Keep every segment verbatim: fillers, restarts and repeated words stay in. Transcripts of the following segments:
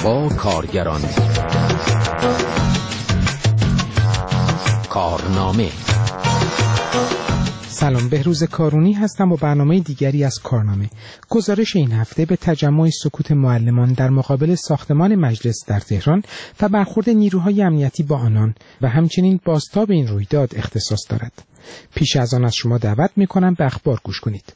با کارگران. کارنامه. سلام، بهروز کارونی هستم با برنامه دیگری از کارنامه. گزارش این هفته به تجمع سکوت معلمان در مقابل ساختمان مجلس در تهران و برخورد نیروهای امنیتی با آنان و همچنین بازتاب این رویداد اختصاص دارد. پیش از آن از شما دعوت می‌کنم به اخبار گوش کنید.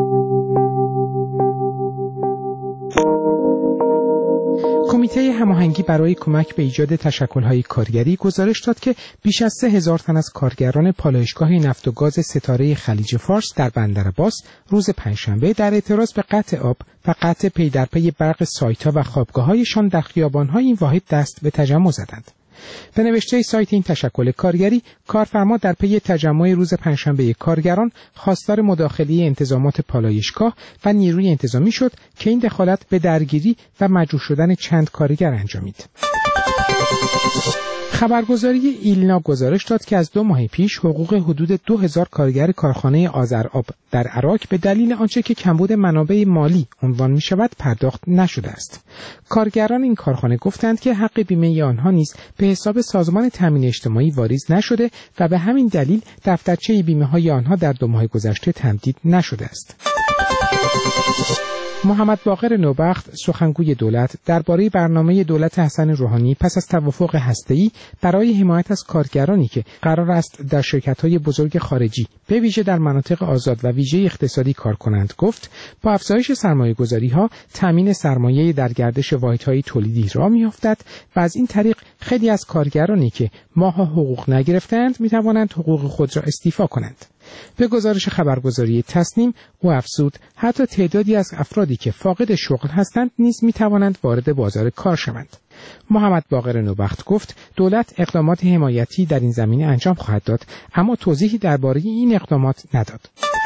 کمیته هماهنگی برای کمک به ایجاد تشکل‌های کارگری گزارش داد که بیش از سه هزار تن از کارگران پالایشگاه نفت و گاز ستاره خلیج فارس در بندرعباس روز پنجشنبه در اعتراض به قطع آب و قطع پی در پی برق سایت‌ها و خوابگاه‌هایشان در خیابان‌های این واحد دست به تجمع زدند. به نوشته سایت این تشکل کارگری، کارفرما در پی تجمع روز پنجشنبه کارگران خواستار مداخله انتظامات پالایشگاه و نیروی انتظامی شد که این دخالت به درگیری و مجروح شدن چند کارگر انجامید. خبرگزاری ایلنا گزارش داد که از دو ماه پیش حقوق حدود دو هزار کارگر کارخانه آذرآب در عراق به دلیل آنچه که کمبود منابع مالی عنوان می شود پرداخت نشده است. کارگران این کارخانه گفتند که حق بیمه آنها نیز به حساب سازمان تامین اجتماعی واریز نشده و به همین دلیل دفترچه بیمه های آنها در دو ماه گذشته تمدید نشده است. محمد باقر نوبخت، سخنگوی دولت، درباره برنامه دولت حسن روحانی پس از توافق هسته‌ای برای حمایت از کارگرانی که قرار است در شرکت‌های بزرگ خارجی به ویژه در مناطق آزاد و ویژه اقتصادی کار کنند گفت با افزایش سرمایه‌گذاری‌ها تامین سرمایه در گردش واحدهای تولیدی راه می‌افتد و از این طریق خیلی از کارگرانی که ماه‌ها حقوق نگرفتند می‌توانند حقوق خود را استیفا کنند. به گزارش خبرگزاری تصنیم او افزود حتی تعدادی از افرادی که فاقد شغل هستند نیز می توانند وارد بازار کار شوند. محمد باقر نوبخت گفت دولت اقدامات حمایتی در این زمینه انجام خواهد داد، اما توضیحی درباره این اقدامات نداد.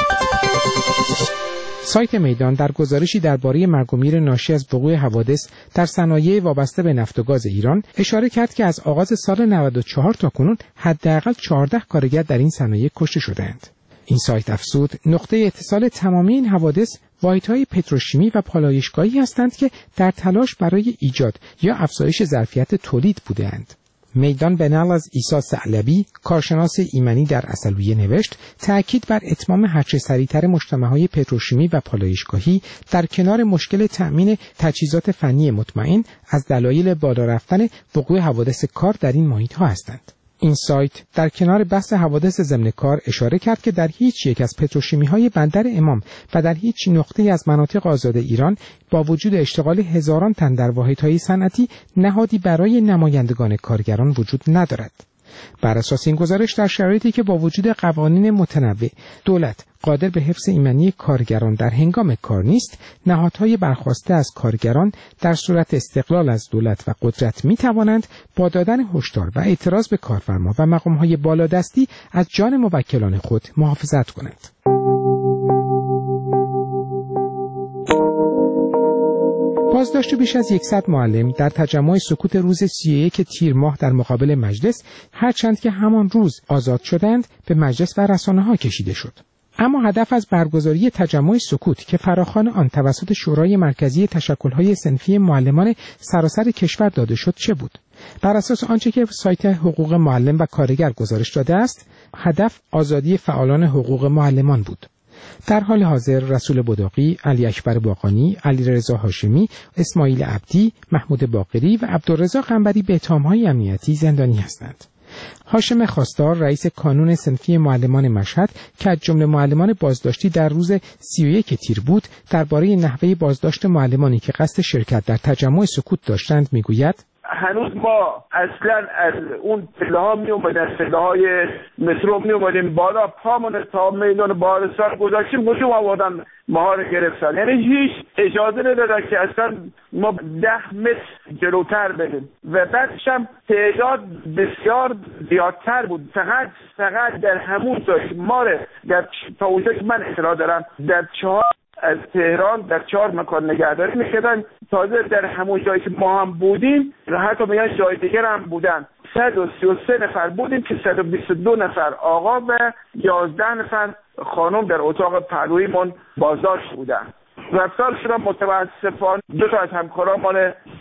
سایت میدان در گزارشی درباره مرگ و میر ناشی از وقوع حوادث در صنایع وابسته به نفت و گاز ایران اشاره کرد که از آغاز سال نود و چهار تا کنون حداقل چهارده کارگر در این صنایع کشته شدند. این سایت افزود نقطه اتصال تمامی این حوادث واحدهای پتروشیمی و پالایشگاهی هستند که در تلاش برای ایجاد یا افزایش ظرفیت تولید بودند. میدان به نقل از عیسی ثعلبی، کارشناس ایمنی در عسلویه نوشت تأکید بر اتمام هرچه سریعتر مجتمع‌های پتروشیمی و پالایشگاهی در کنار مشکل تأمین تجهیزات فنی مطمئن از دلایل بالا رفتن وقوع حوادث کار در این محیط‌ها هستند. این سایت در کنار بحث حوادث ضمن کار اشاره کرد که در هیچ یک از پتروشیمی‌های بندر امام و در هیچ نقطه‌ای از مناطق آزاد ایران با وجود اشتغال هزاران تن در واحدهای صنعتی نهادی برای نمایندگان کارگران وجود ندارد. بر اساس این گزارش در شرایطی که با وجود قوانین متنوع دولت قادر به حفظ ایمنی کارگران در هنگام کار نیست، نهادهای برخواسته از کارگران در صورت استقلال از دولت و قدرت می توانند با دادن هشدار و اعتراض به کارفرما و مقامهای بالادستی از جان موکلان خود محافظت کنند. بازداشت بیش از صد معلم در تجمع سکوت روز سی و یک تیر ماه در مقابل مجلس، هرچند که همان روز آزاد شدند، به مجلس و رسانه‌ها کشیده شد. اما هدف از برگزاری تجمع سکوت که فراخوان آن توسط شورای مرکزی تشکل‌های صنفی معلمان سراسر کشور داده شد چه بود؟ بر اساس آنچه که سایت حقوق معلم و کارگر گزارش داده است، هدف آزادی فعالان حقوق معلمان بود. در حال حاضر رسول بداقی، علی اکبر باقانی، علیرضا هاشمی، اسماعیل عبدی، محمود باقری و عبدالرضا قنبری به اتهام‌های امنیتی زندانی هستند. هاشم خواستار، رئیس کانون صنفی معلمان مشهد که از جمله معلمان بازداشتی در روز سی و یک تیر بود، درباره نحوه بازداشت معلمانی که قصد شرکت در تجمع سکوت داشتند میگوید هنوز ما اصلا از اون پله ها می اومدن، پله های مترو می اومدیم بالا، پامون تا میدان بارستان گذاشتیم گوشم آوردن ما رو گرفتن. یعنی هیچ اجازه ندادن که اصلا ما ده متر جلوتر بریم و بعدش هم تعداد بسیار زیادتر بود. فقط فقط در همون جایی ما رو در تا اونجا که من اطلاع دارم در چهار از تهران در چهار مکان نگهداری می‌کردن. تازه در همون جایی که ما هم بودیم حتی میان جای دیگر هم بودن. صد و سی و سه نفر بودیم که صد و بیست و دو نفر آقا و یازده نفر خانم در اتاق پهلویمون بازداشت بودن. رفتار شدن متاسفانه دو تا از همکاران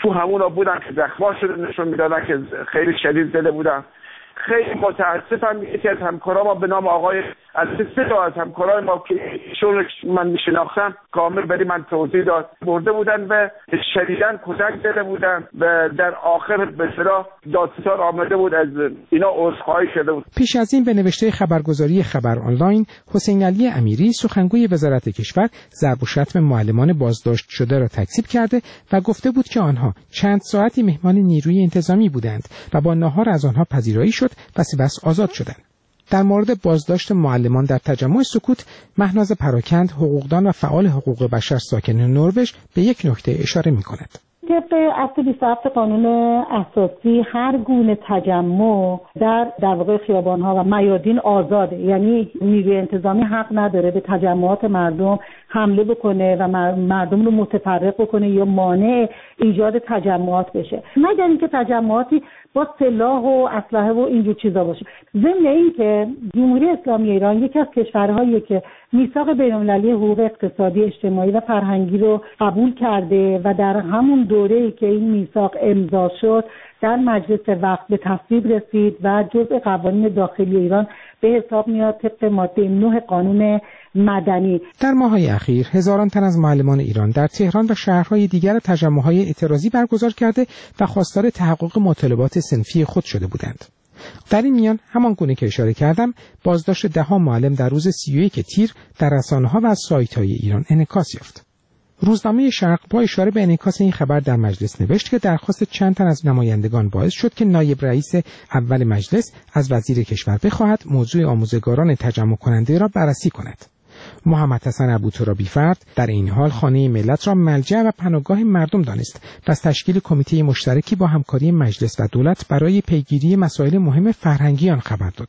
تو همونا بودن که زخم‌ها شده نشون میدادن که خیلی شدید زده بودن. خیلی متاسفم یکی از همکارام به نام آقای از سه تا از همکارای ما که ایشون من میشناختم کامل برای من توضیح داد، برده بودن و شدیداً کتک زده بودن و در آخر به اصطلاح دادستان آمده بود از اینا عذرخواهی شده بود. پیش از این به نوشته خبرگزاری خبر آنلاین، حسین علی امیری سخنگوی وزارت کشور ضرب و شتم معلمان بازداشت شده را تکذیب کرده و گفته بود که آنها چند ساعتی مهمان نیروی انتظامی بودند و با ناهار از آنها پذیرایی شد و سپس آزاد شدند. در مورد بازداشت معلمان در تجمع سکوت، مهناز پراکند، حقوقدان و فعال حقوق بشر ساکن نروژ به یک نکته اشاره می‌کند. طبق اصل بیست و هفت قانون اساسی هر گونه تجمع در در واقع خیابان‌ها و میادین آزاده، یعنی نیروی انتظامی حق نداره به تجمعات مردم حمله بکنه و مردم رو متفرق بکنه یا مانع ایجاد تجمعات بشه، مگر اینکه تجمعاتی با سلاح و اسلحه و اینجور چیزا باشه. ضمن اینکه جمهوری اسلامی ایران یکی از کشورهاییه که میثاق بین‌المللی حقوق اقتصادی، اجتماعی و فرهنگی رو قبول کرده و در همون دوره‌ای که این میثاق امضا شد در مجلس وقت به تصویب رسید و جزء قوانین داخلی ایران به حساب میاد طبق ماده نه قانون مدنی. در ماه‌های اخیر هزاران تن از معلمان ایران در تهران و شهرهای دیگر تجمع‌های اعتراضی برگزار کرده و خواستار تحقق مطالبات صنفی خود شده بودند. در این میان همان گونه که اشاره کردم، بازداشت ده معلم در روز سی و یک تیر در رسانه‌ها و سایت‌های ایران انعکاس یافت. روزنامه شرق با اشاره به انعکاس این خبر در مجلس نوشت که درخواست چند تن از نمایندگان باعث شد که نایب رئیس اول مجلس از وزیر کشور بخواهد موضوع آموزگاران تجمع کننده را بررسی کند. محمد حسن ابوترابی‌فرد در این حال خانه ملت را ملجأ و پناهگاه مردم دانست و از تشکیل کمیته مشترکی با همکاری مجلس و دولت برای پیگیری مسائل مهم فرهنگی آن خبر داد.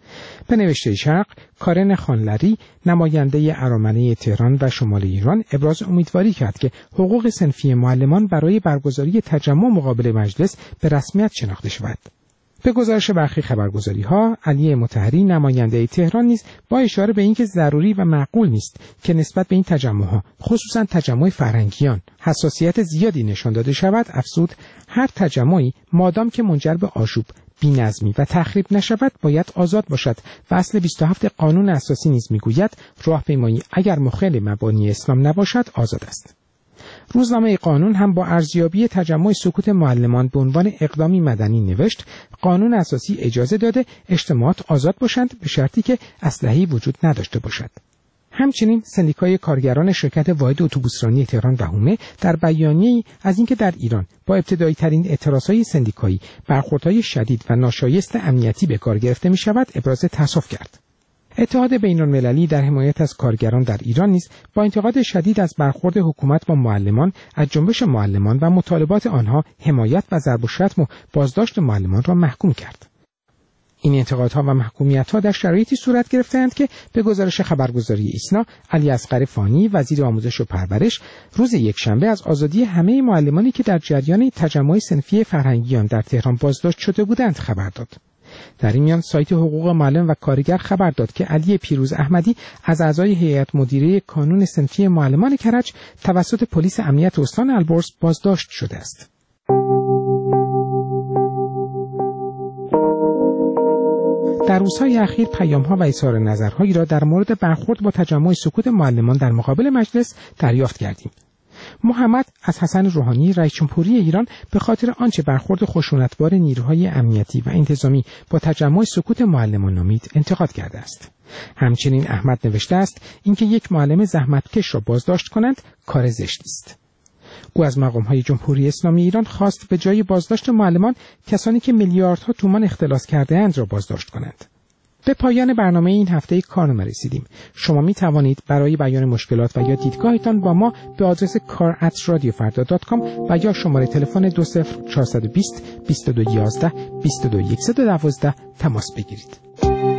به نوشته شرق، کارن خانلری نماینده ارامنه تهران و شمال ایران ابراز امیدواری کرد که حقوق صنفی معلمان برای برگزاری تجمع مقابل مجلس به رسمیت شناخته شود. به گزارش برخی خبرگزاری‌ها، علی مطهری نماینده تهران نیز با اشاره به اینکه ضروری و معقول نیست که نسبت به این تجمع‌ها، خصوصا تجمع فرهنگیان، حساسیت زیادی نشان داده شود، افزود هر تجمعی مادام که منجر به آشوب، بی‌نظمی و تخریب نشود باید آزاد باشد و اصل بیست و هفت قانون اساسی نیز می‌گوید راهپیمایی اگر مخالف مبانی اسلام نباشد آزاد است. روزنامه قانون هم با ارزیابی تجمع سکوت معلمان به عنوان اقدامی مدنی نوشت قانون اساسی اجازه داده اجتماعات آزاد باشند به شرطی که اسلحه‌ای وجود نداشته باشد. همچنین سندیکای کارگران شرکت واحد اتوبوسرانی تهران و حومه در بیانیه‌ای از اینکه در ایران با ابتدایی ترین اعتراضهای سندیکایی برخوردهای شدید و ناشایست امنیتی به کار گرفته می شود ابراز تأسف کرد. اتحاد بین‌المللی در حمایت از کارگران در ایران نیز با انتقاد شدید از برخورد حکومت با معلمان از جنبش معلمان و مطالبات آنها حمایت و ضرب و شتم و بازداشت معلمان را محکوم کرد. این انتقادها و محکومیت‌ها در شرایطی صورت گرفتند که به گزارش خبرگزاری ایسنا، علی اصغر فانی وزیر آموزش و پرورش روز یکشنبه از آزادی همه معلمانی که در جریان تجمع صنفی فرهنگیان در تهران بازداشت شده بودند خبر داد. در این میان سایت حقوق معلم و کارگر خبر داد که علی پیروز احمدی از اعضای هیئت مدیره کانون صنفی معلمان کرج توسط پلیس امنیت استان البرز بازداشت شده است. در روزهای اخیر پیام‌ها و اظهار نظرهایی را در مورد برخورد با تجمع سکوت معلمان در مقابل مجلس دریافت کردیم. محمد از حسن روحانی رئیس جمهوری ایران به خاطر آنچه برخورد خشونتبار نیروهای امنیتی و انتظامی با تجمع سکوت معلمان نامید انتقاد کرده است. همچنین احمد نوشته است اینکه یک معلم زحمتکش را بازداشت کنند کار زشتی است. او از مقام‌های جمهوری اسلامی ایران خواست به جای بازداشت معلمان کسانی که میلیاردها تومان اختلاس کرده‌اند را بازداشت کنند. به پایان برنامه این هفته کارنامه رسیدیم. شما می توانید برای بیان مشکلات و یا دیدگاهتان با ما به آدرس کار ات رادیو فردا دات کام و یا شماره تلفن دو صفر چهار دو صفر بیست بیست و دو یازده بیست و دو صفر یک یک دو تماس بگیرید.